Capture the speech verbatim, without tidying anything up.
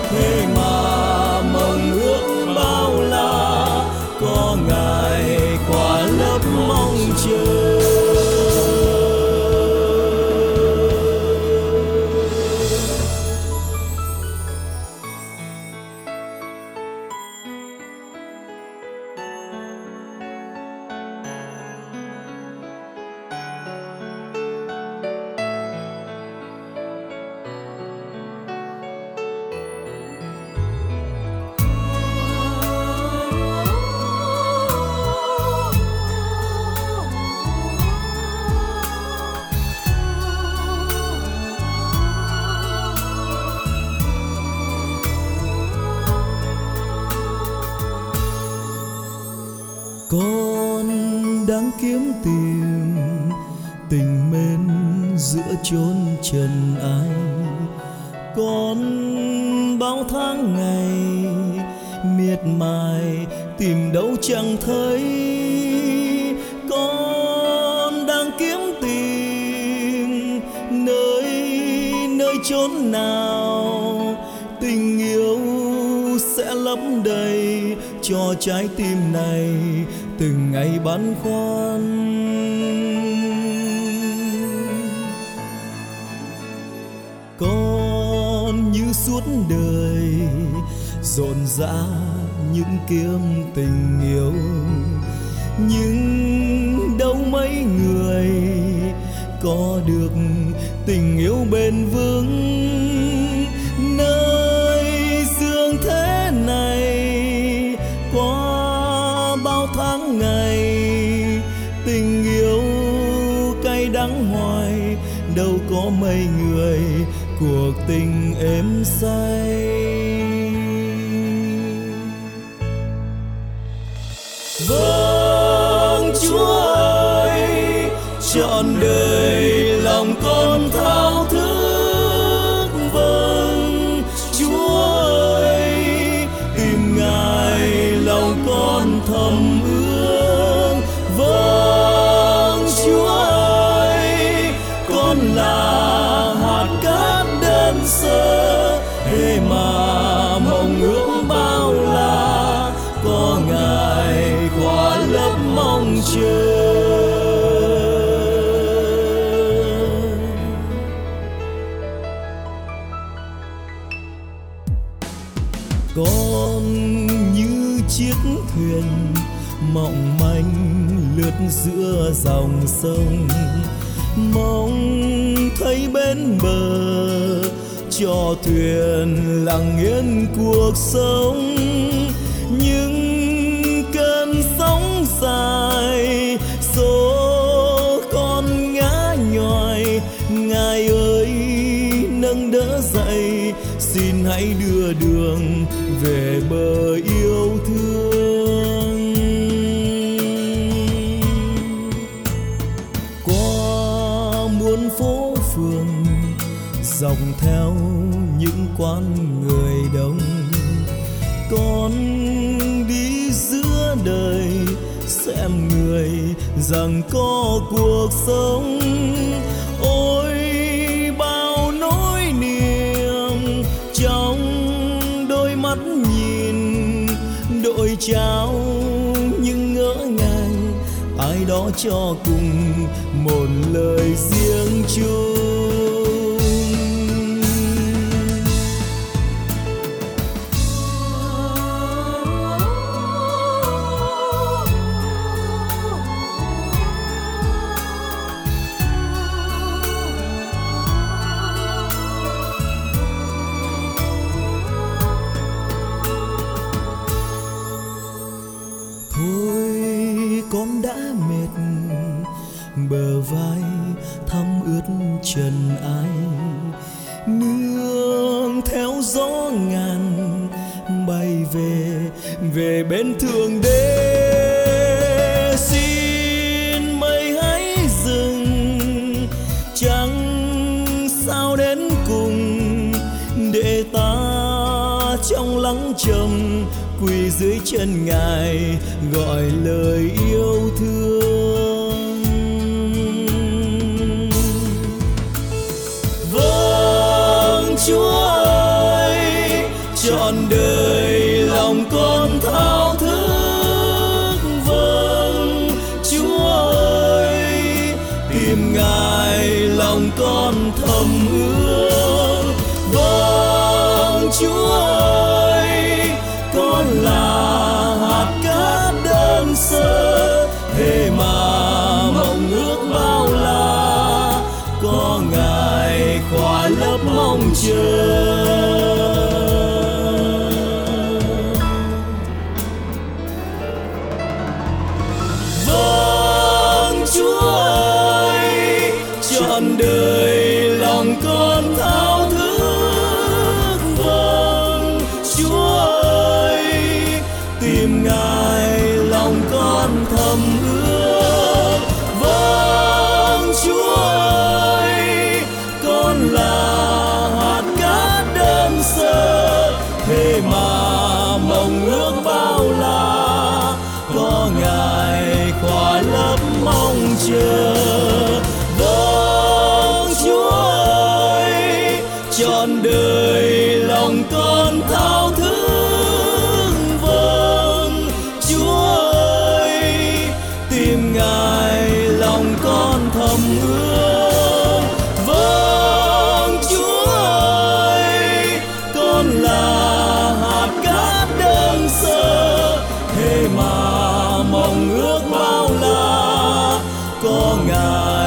thế mà mong ước bao la, có Ngài qua lớp mong chờ. Con đang kiếm tìm tình mến giữa chốn trần ai. Con bao tháng ngày miệt mài tìm đâu chẳng thấy. Con đang kiếm tìm nơi nơi chốn nào tình yêu sẽ lấp đầy cho trái tim này từng ngày băn khoăn. Con như suốt đời rộn rã những kiếm tình yêu, nhưng đâu mấy người có được tình yêu bền vững. Nơi dương thế này qua bao tháng ngày, tình yêu cay đắng hoài, đâu có mấy người cuộc tình êm say. Vâng Chúa ơi, trọn đời lòng con thao thức. Vâng Chúa ơi, tìm Ngài lòng con thầm ước. Vâng Chúa ơi, con là hạt cát đơn sơ, thế mà mong ước bao la, có Ngài qua lớp mong chờ. Con như chiếc thuyền mỏng manh lướt giữa dòng sông, mong thấy bên bờ cho thuyền lặng yên cuộc sống. Nhưng cơn sóng dài số con ngã nhòi, Ngài ơi nâng đỡ dậy, xin hãy đưa đường về bờ yêu thương. Qua muôn phố phường dọc theo những quán người đông, con đi giữa đời xem người rằng có cuộc sống. Ôi bao nỗi niềm trong đôi mắt nhìn, đội trao những ngỡ ngàng, ai đó cho cùng một lời riêng chung. Con đã mệt bờ vai thấm ướt trần ai, nương theo gió ngàn bay về về bên thượng đế. Xin mây hãy dừng chẳng sao đến cùng, để ta trong lắng trầm quỳ dưới chân Ngài gọi lời yêu thương. Vâng Chúa ơi, thế mà mong ước bao la, có Ngài khỏa lấp mong chờ. Vâng Chúa ơi, trọn đời lòng con thao thức. Vâng Chúa ơi, tìm Ngài lòng con thầm ước. Vâng Chúa ơi, con là hạt cát đơn sơ, thế mà mong ước bao la, có Ngài